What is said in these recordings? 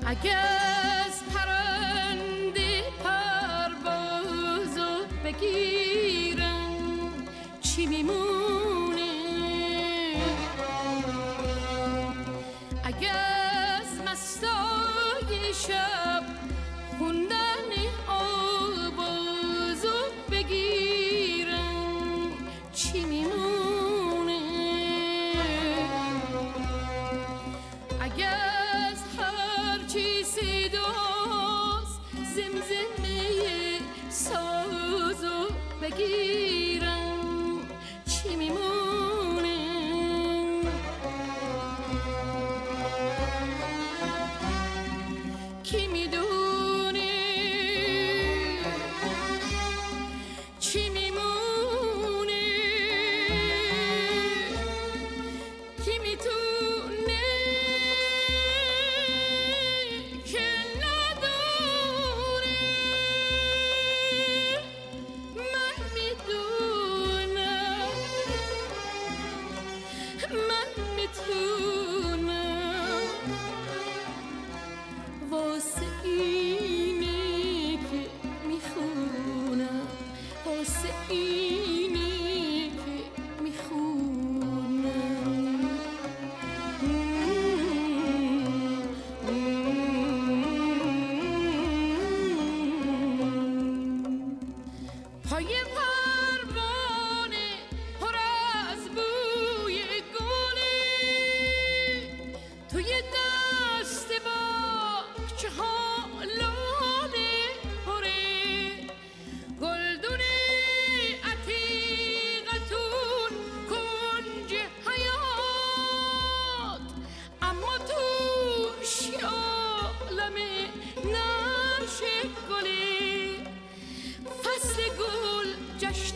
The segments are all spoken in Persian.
اگه از پرنده پروازو بگیرم چی میمونه؟ اگه از مستای شب خوندن آوازو بگیرم چی میمونه؟ اگه از هر چی صداست زمزمه سازو بگیرم چی میمونه؟ کی میدونه چی میمونه؟ کی میتونه که نداره؟ من میدونم، من میتونم، واسه اینه که میخونم، واسه اینه که میخونم. پای پروانه پر از بوی گلی، توی دست باغچه ها لاله پره، گلدون عتیقتون کنج حیات، اما توش عالم نرش گلی. فصل گل جشن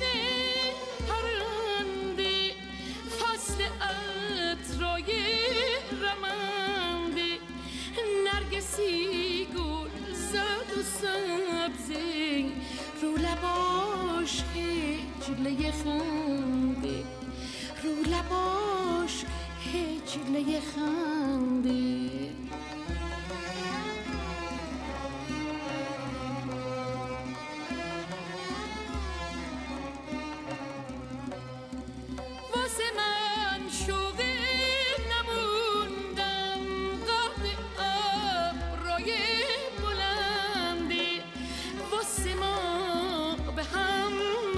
پرنده، فصل عطرای رمنده، نرگسی گل زرد و سبزه، رو لباش هجله خنده، رو لباش هجله خنده. واسه من شوقه نموندم قد ابرای بلندی، واسه ما به هم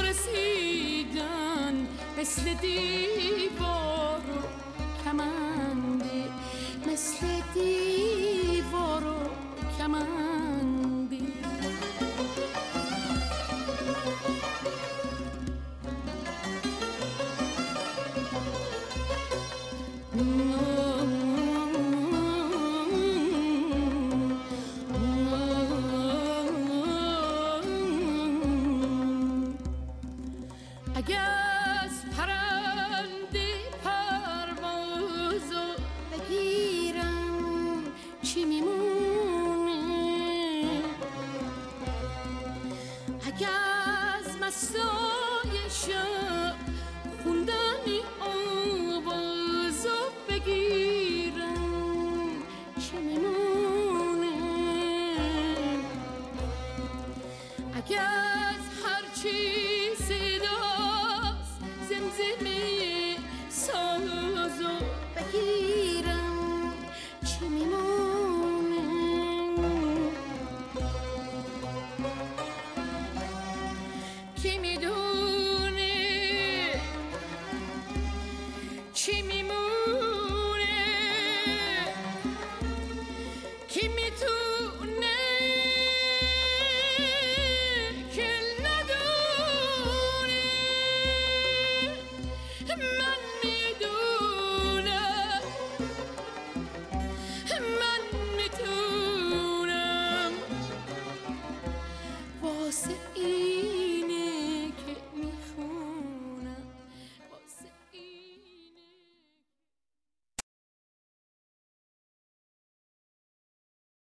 رسیدن مثل دیوار و کمندی، مثل دیوار و کمندی.